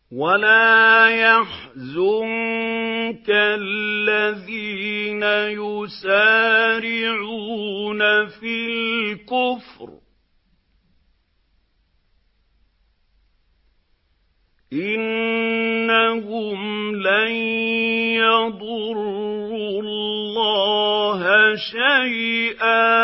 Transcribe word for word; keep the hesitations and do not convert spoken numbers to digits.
وَلَا يَحْزُنكَ الَّذِينَ يُسَارِعُونَ فِي الْكُفْرِ ۚ إِنَّهُمْ لَن يَضُرُّوا اللَّهَ شَيْئًا